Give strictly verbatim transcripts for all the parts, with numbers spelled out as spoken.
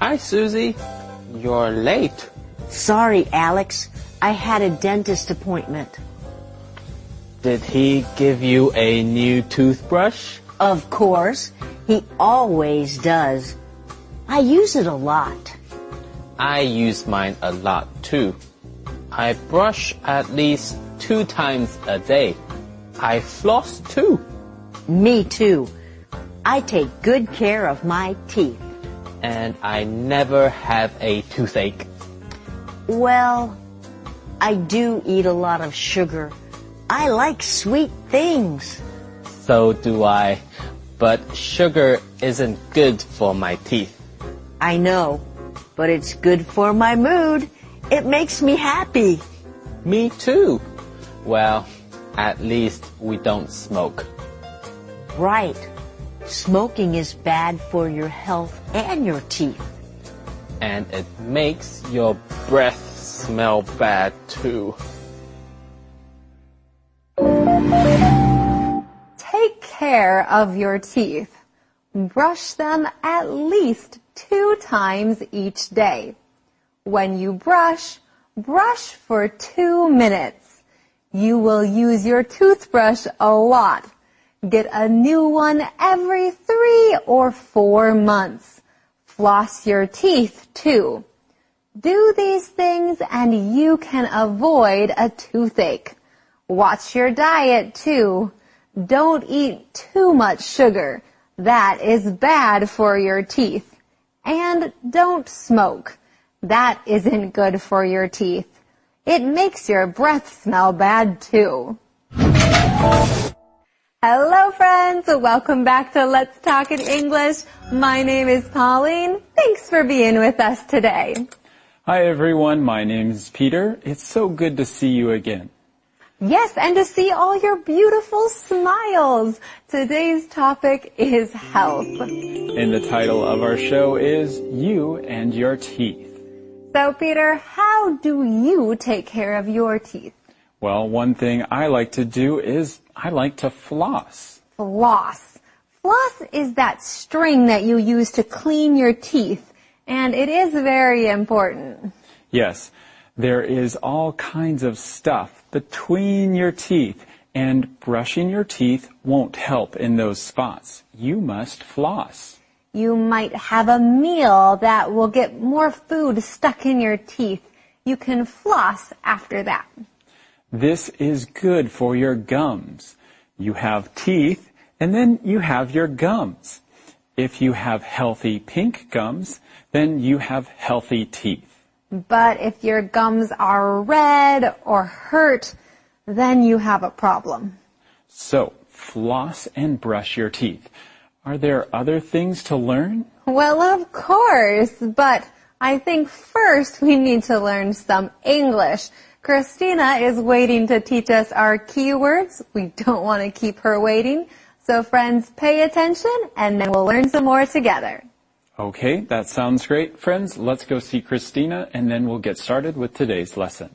Hi, Susie. You're late. Sorry, Alex. I had a dentist appointment. Did he give you a new toothbrush? Of course. He always does. I use it a lot. I use mine a lot, too. I brush at least two times a day. I floss, too. Me, too. I take good care of my teeth. And I never have a toothache. Well, I do eat a lot of sugar. I like sweet things. So do I. But sugar isn't good for my teeth. I know, but it's good for my mood. It makes me happy. Me too. Well, at least we don't smoke. Right. Smoking is bad for your health and your teeth. And it makes your breath smell bad too. Take care of your teeth. Brush them at least two times each day. When you brush, brush for two minutes. You will use your toothbrush a lot. Get a new one every three or four months. Floss your teeth too. Do these things and you can avoid a toothache. Watch your diet too. Don't eat too much sugar. That is bad for your teeth. And don't smoke. That isn't good for your teeth. It makes your breath smell bad too. Hello friends, welcome back to Let's Talk in English. My name is Pauline. Thanks for being with us today. Hi everyone, my name is Peter. It's so good to see you again. Yes, and to see all your beautiful smiles. Today's topic is health. And the title of our show is You and Your Teeth. So Peter, how do you take care of your teeth? Well, one thing I like to do is I like to floss. Floss. Floss is that string that you use to clean your teeth, and it is very important. Yes, there is all kinds of stuff between your teeth, and brushing your teeth won't help in those spots. You must floss. You might have a meal that will get more food stuck in your teeth. You can floss after that. This is good for your gums. You have teeth, and then you have your gums. If you have healthy pink gums, then you have healthy teeth. But if your gums are red or hurt, then you have a problem. So, floss and brush your teeth. Are there other things to learn? Well, of course, but I think first we need to learn some English. Christina is waiting to teach us our keywords. We don't want to keep her waiting. So friends, pay attention and then we'll learn some more together. Okay, that sounds great. Friends, let's go see Christina and then we'll get started with today's lesson.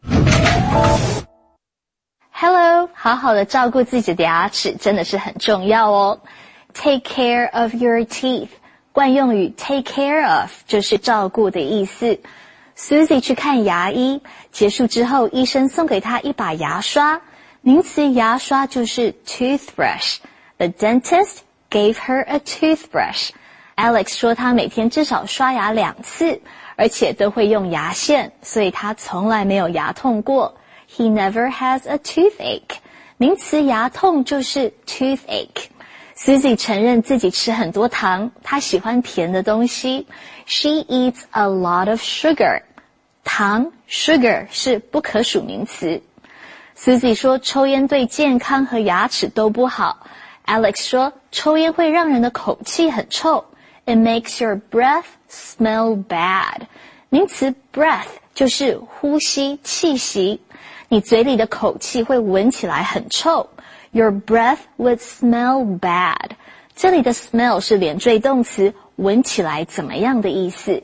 Hello, 好好的照顾自己的牙齿真的是很重要哦。Take care of your teeth. 惯用语 take care of 就是照顾的意思。Susie 去看牙医，结束之后，医生送给她一把牙刷。名词牙刷就是 toothbrush. The dentist gave her a toothbrush. Alex 说他每天至少刷牙两次，而且都会用牙线，所以他从来没有牙痛过。He never has a toothache. 名词牙痛就是 toothache.Susie 承认自己吃很多糖，她喜欢甜的东西。She eats a lot of sugar. 糖 sugar 是不可数名词。Susie 说抽烟对健康和牙齿都不好。Alex 说抽烟会让人的口气很臭。It makes your breath smell bad. 名词 breath 就是呼吸、气息。你嘴里的口气会闻起来很臭。Your breath would smell bad. 这里的 smell 是连缀动词，闻起来怎么样的意思。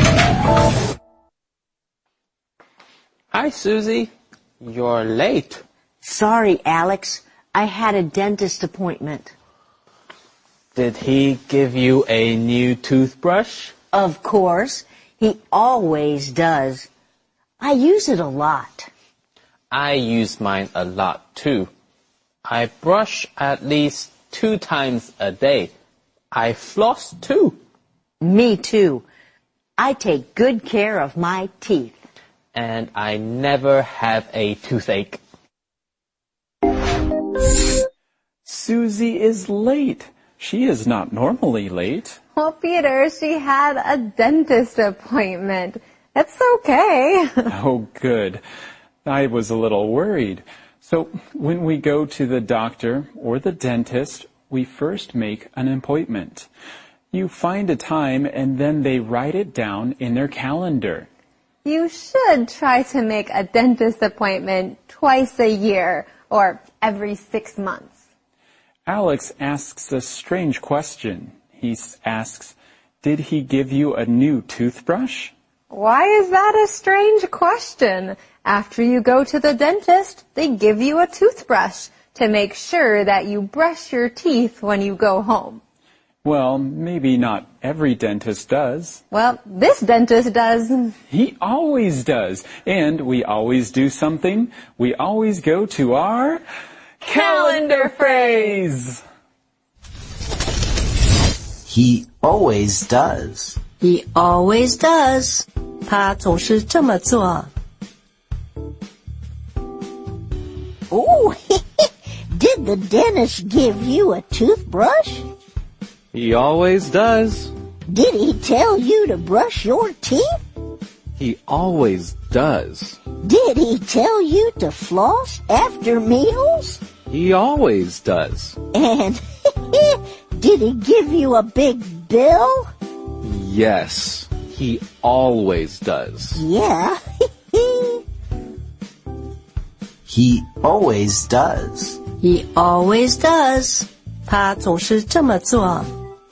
Hi, Susie. You're late. Sorry, Alex. I had a dentist appointment. Did he give you a new toothbrush? Of course. He always does. I use it a lot. I use mine a lot too. I brush at least two times a day. I floss too. Me too. I take good care of my teeth. And I never have a toothache. Susie is late. She is not normally late. Well, Peter, she had a dentist appointment. It's okay. Oh, good. I was a little worried. So when we go to the doctor or the dentist, we first make an appointment. You find a time and then they write it down in their calendar. You should try to make a dentist appointment twice a year or every six months. Alex asks a strange question. He asks, did he give you a new toothbrush? Why is that a strange question? After you go to the dentist, they give you a toothbrush to make sure that you brush your teeth when you go home. Well, maybe not every dentist does. Well, this dentist does. He always does. And we always do something. We always go to our calendar phrase. He always does. He always does. 他总是这么做。 Oh, did the dentist give you a toothbrush? He always does. Did he tell you to brush your teeth? He always does. Did he tell you to floss after meals? He always does. And did he give you a big bill? Yes, he always does. Yeah. He always does. He always does. 他总是这么做。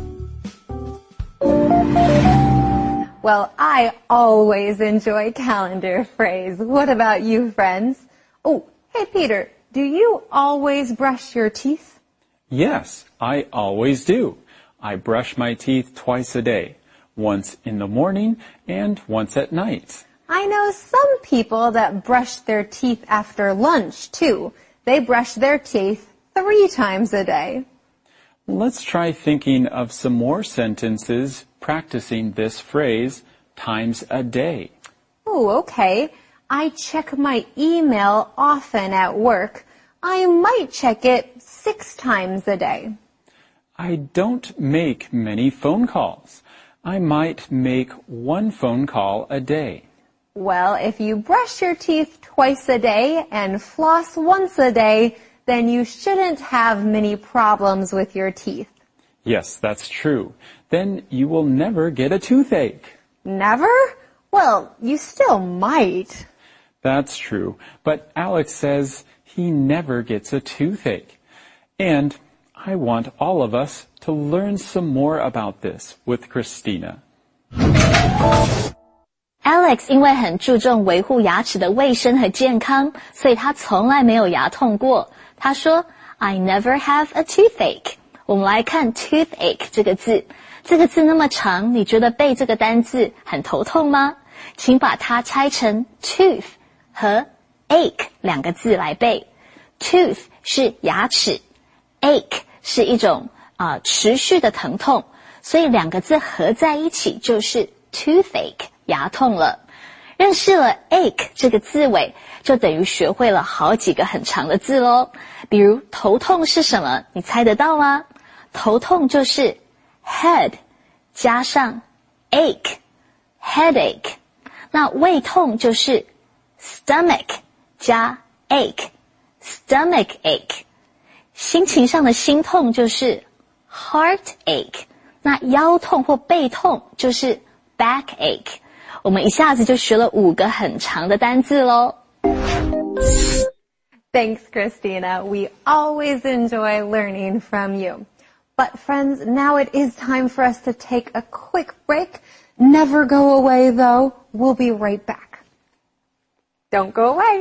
Well, I always enjoy calendar phrase. What about you, friends? Oh, hey, Peter, do you always brush your teeth? Yes, I always do. I brush my teeth twice a day, once in the morning and once at night. I know some people that brush their teeth after lunch, too. They brush their teeth three times a day. Let's try thinking of some more sentences practicing this phrase times a day. Oh, okay. I check my email often at work. I might check it six times a day. I don't make many phone calls. I might make one phone call a day. Well, if you brush your teeth twice a day and floss once a day, then you shouldn't have many problems with your teeth. Yes, that's true. Then you will never get a toothache. Never? Well, you still might. That's true. But Alex says he never gets a toothache. And I want all of us to learn some more about this with Christina. Alex 因为很注重维护牙齿的卫生和健康，所以他从来没有牙痛过。他说 I never have a toothache. 我们来看 toothache 这个字，这个字那么长，你觉得背这个单字很头痛吗？请把它拆成 tooth 和 ache 两个字来背。tooth 是牙齿， ache 是一种啊、呃、持续的疼痛，所以两个字合在一起就是 toothache 牙痛了。认识了 ache 这个字尾，就等于学会了好几个很长的字咯。比如头痛是什么？你猜得到吗？头痛就是 head 加上 ache headache。那胃痛就是 stomach 加 ache stomach ache。心情上的心痛就是 heartache。那腰痛或背痛就是 backache。我们一下子就学了五个很长的单字咯。 Thanks, Christina. We always enjoy learning from you. But friends, now it is time for us to take a quick break. Never go away, though. We'll be right back. Don't go away.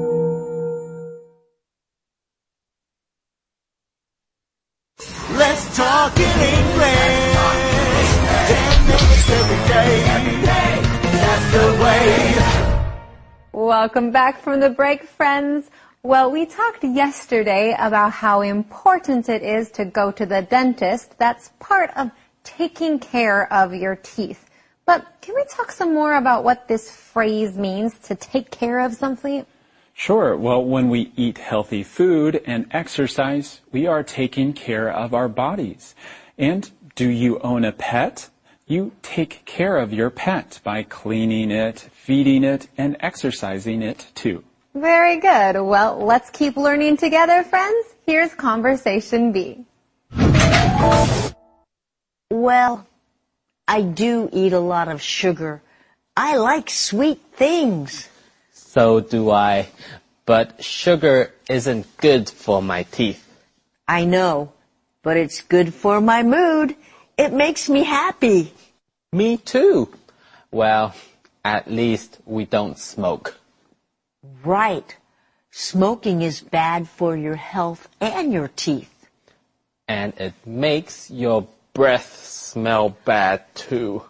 Let's talking English. ten minutes every day. That's the way. Welcome back from the break, friends. Well, we talked yesterday about how important it is to go to the dentist. That's part of taking care of your teeth. But can we talk some more about what this phrase means, to take care of something? Sure. Well, when we eat healthy food and exercise, we are taking care of our bodies. And do you own a pet? You take care of your pet by cleaning it, feeding it, and exercising it too. Very good. Well, let's keep learning together, friends. Here's Conversation B. Well, I do eat a lot of sugar. I like sweet things. So do I. But sugar isn't good for my teeth. I know, but it's good for my mood. It makes me happy. Me too. Well, at least we don't smoke. Right. Smoking is bad for your health and your teeth. And it makes your breath smell bad too.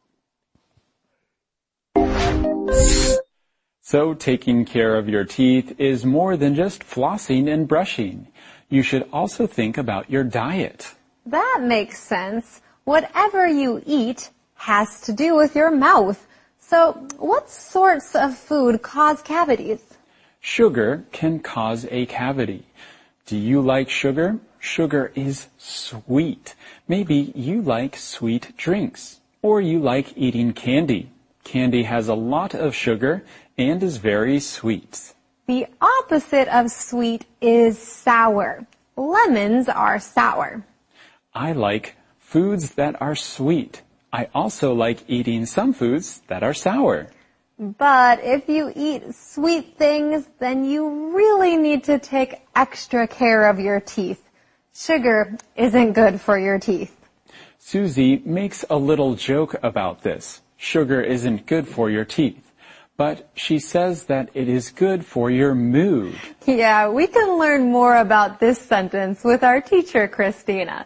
So taking care of your teeth is more than just flossing and brushing. You should also think about your diet. That makes sense. Whatever you eat has to do with your mouth. So what sorts of food cause cavities? Sugar can cause a cavity. Do you like sugar? Sugar is sweet. Maybe you like sweet drinks, or you like eating candy. Candy has a lot of sugar and is very sweet. The opposite of sweet is sour. Lemons are sour. I like foods that are sweet. I also like eating some foods that are sour. But if you eat sweet things, then you really need to take extra care of your teeth. Sugar isn't good for your teeth. Susie makes a little joke about this. Sugar isn't good for your teeth. But she says that it is good for your mood. Yeah, we can learn more about this sentence with our teacher, Christina.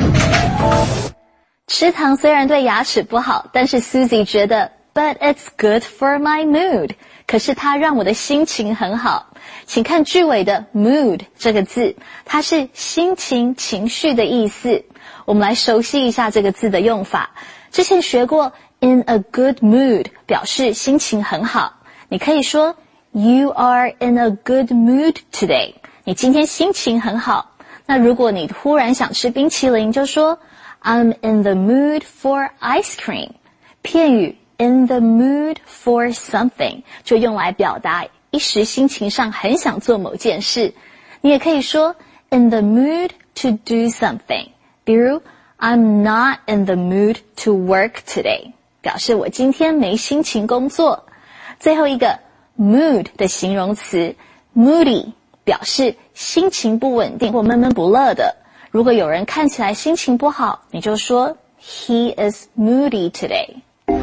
吃糖虽然对牙齿不好，但是 Susie 觉得 But it's good for my mood. 可是它让我的心情很好。请看句尾的 mood 这个字，它是心情、情绪的意思。我们来熟悉一下这个字的用法。之前学过 in a good mood 表示心情很好。你可以说 You are in a good mood today. 你今天心情很好。那如果你忽然想吃冰淇淋，就说 I'm in the mood for ice cream. 片语in the mood for something 就用来表达一时心情上很想做某件事。你也可以说 in the mood to do something. 比如 I'm not in the mood to work today. 表示我今天没心情工作。最后一个 mood 的形容词 moody 表示心情不稳定或闷闷不乐的。如果有人看起来心情不好，你就说 He is moody today.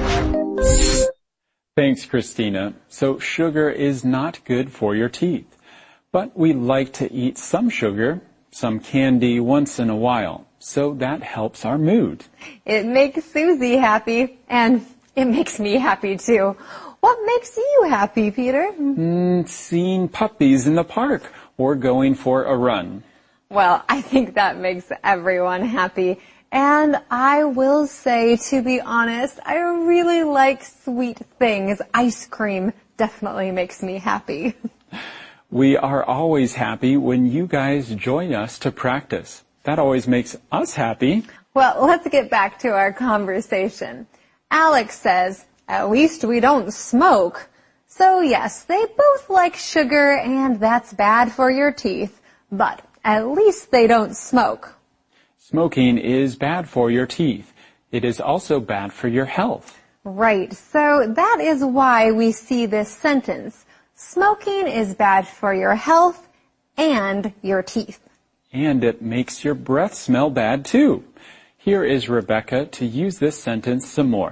Thanks, Christina. So sugar is not good for your teeth. But we like to eat some sugar, some candy once in a while. So that helps our mood. It makes Susie happy, and it makes me happy too. What makes you happy, Peter? Mm, seeing puppies in the park or going for a run. Well, I think that makes everyone happy. And I will say, to be honest, I really like sweet things. Ice cream definitely makes me happy. We are always happy when you guys join us to practice. That always makes us happy. Well, let's get back to our conversation. Alex says, at least we don't smoke. So yes, they both like sugar and that's bad for your teeth. But at least they don't smoke. Smoking is bad for your teeth. It is also bad for your health. Right. So that is why we see this sentence. Smoking is bad for your health and your teeth. And it makes your breath smell bad too. Here is Rebecca to use this sentence some more.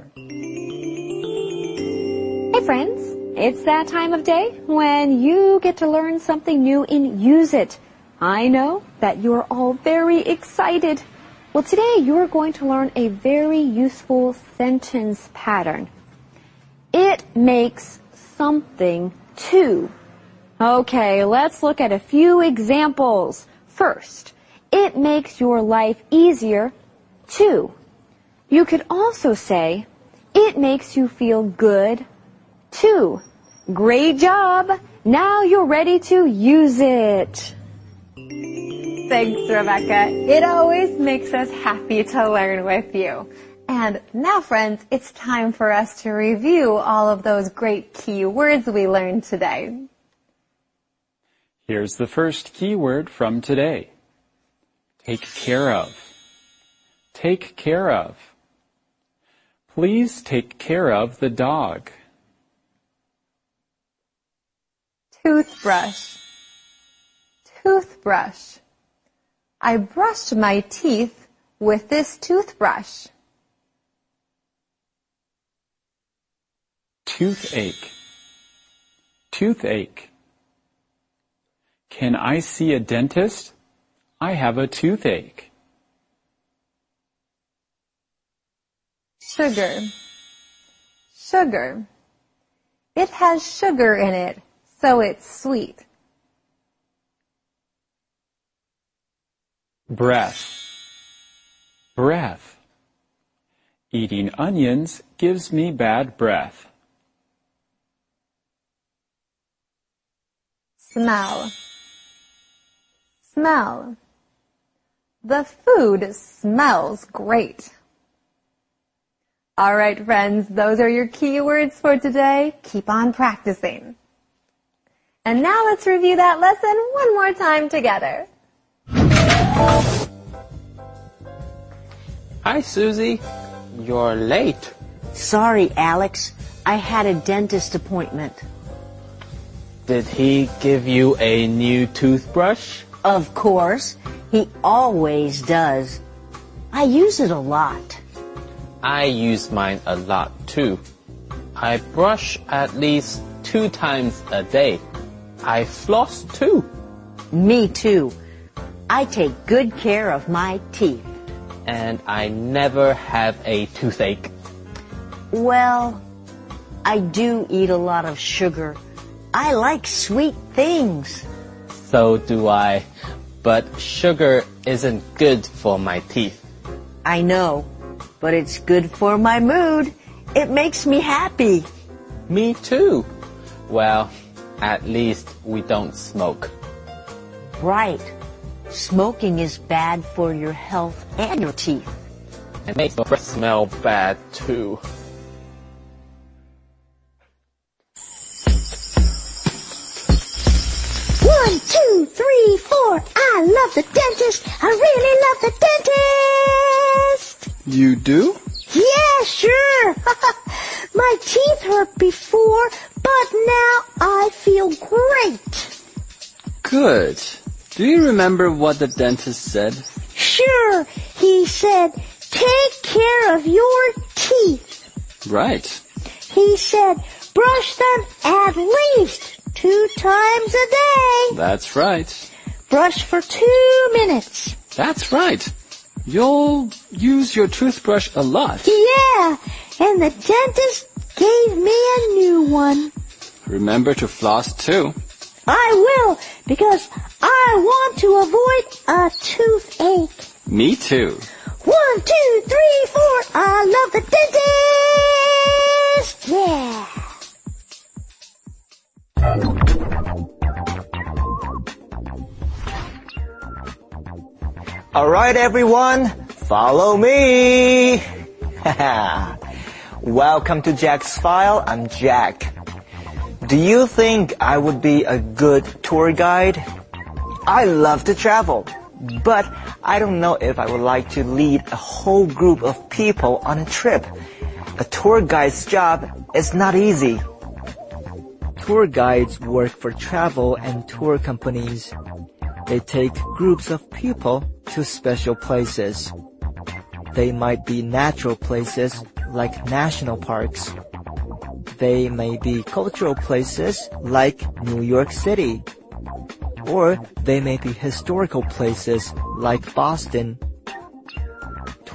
Hey friends, it's that time of day when you get to learn something new and use it. I know that you're all very excited. Well, today you're going to learn a very useful sentence pattern. It makes something to. Okay, let's look at a few examples. First, it makes your life easier to. You could also say, it makes you feel good too. Great job! Now you're ready to use it. Thanks, Rebecca. It always makes us happy to learn with you. And now, friends, it's time for us to review all of those great key words we learned today. Here's the first keyword from today. Take care of. Take care of. Please take care of the dog. Toothbrush. Toothbrush. I brushed my teeth with this toothbrush. Toothache. Toothache. Can I see a dentist? I have a toothache. Sugar. Sugar. It has sugar in it, so it's sweet. Breath. Breath. Eating onions gives me bad breath. Smell. Smell. The food smells great. All right, friends, those are your keywords for today. Keep on practicing. And now let's review that lesson one more time together. Hi, Susie. You're late. Sorry, Alex. I had a dentist appointment. Did he give you a new toothbrush? Of course. He always does. I use it a lot. I use mine a lot too. I brush at least two times a day. I floss too. Me too. I take good care of my teeth. And I never have a toothache. Well, I do eat a lot of sugar. I like sweet things. So do I. But sugar isn't good for my teeth. I know, but it's good for my mood. It makes me happy. Me too. Well, at least we don't smoke. Right. Smoking is bad for your health and your teeth. It makes your breath smell bad too. One, two, three, four. I love the dentist. I really love the dentist. You do? Yeah, sure. My teeth hurt before, but now I feel great. Good. Do you remember what the dentist said? Sure. He said, take care of your teeth. Right. He said, brush them at least two times a day. That's right. Brush for two minutes. That's right. You'll use your toothbrush a lot. Yeah, and the dentist gave me a new one. Remember to floss too. I will, because I want to avoid a toothache. Me too. One, two, three, four. I love the dentist. Yeah. All right, everyone, follow me. Welcome to Jack's File. I'm Jack. Do you think I would be a good tour guide? I love to travel, but I don't know if I would like to lead a whole group of people on a trip. A tour guide's job is not easy. Tour guides work for travel and tour companies. They take groups of people to special places. They might be natural places like national parks. They may be cultural places like New York City. Or they may be historical places like Boston.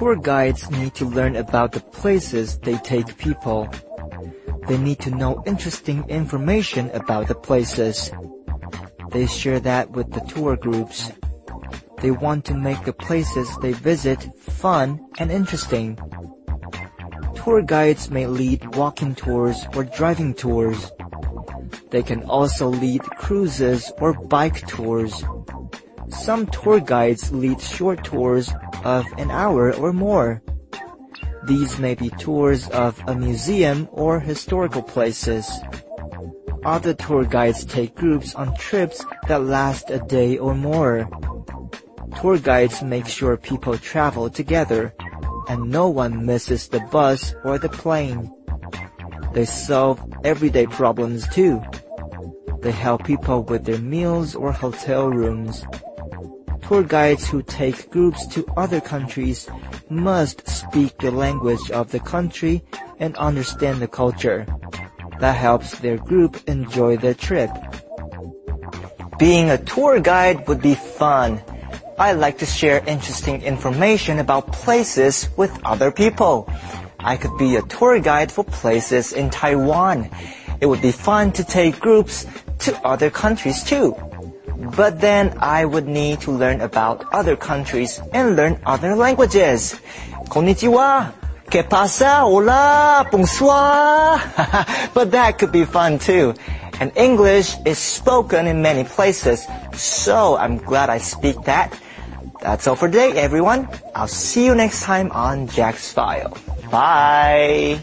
Tour guides need to learn about the places they take people. They need to know interesting information about the places. They share that with the tour groups. They want to make the places they visit fun and interesting. Tour guides may lead walking tours or driving tours. They can also lead cruises or bike tours. Some tour guides lead short tours of an hour or more. These may be tours of a museum or historical places. Other tour guides take groups on trips that last a day or more. Tour guides make sure people travel together and no one misses the bus or the plane. They solve everyday problems too. They help people with their meals or hotel rooms. Tour guides who take groups to other countries must speak the language of the country and understand the culture. That helps their group enjoy their trip. Being a tour guide would be fun. I like to share interesting information about places with other people. I could be a tour guide for places in Taiwan. It would be fun to take groups to other countries too. But then I would need to learn about other countries and learn other languages. Konnichiwa, ¿qué pasa? Hola, bonsoir. But that could be fun too. And English is spoken in many places, so I'm glad I speak that. That's all for today, everyone. I'll see you next time on Jack's File. Bye.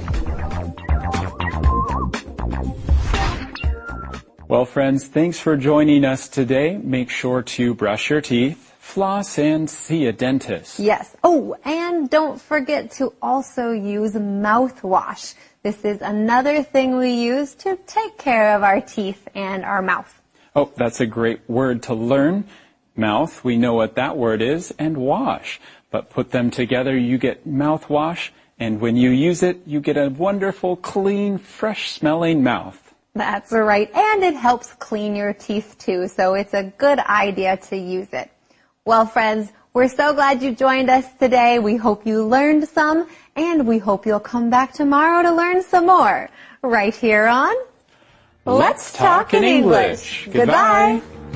Well, friends, thanks for joining us today. Make sure to brush your teeth, floss, and see a dentist. Yes. Oh, and don't forget to also use mouthwash. This is another thing we use to take care of our teeth and our mouth. Oh, that's a great word to learn. Mouth, we know what that word is, and wash. But put them together, you get mouthwash, and when you use it, you get a wonderful, clean, fresh-smelling mouth. That's right, and it helps clean your teeth too, so it's a good idea to use it. Well, friends, we're so glad you joined us today. We hope you learned some, and we hope you'll come back tomorrow to learn some more. Right here on Let's Talk in English. Goodbye. Goodbye.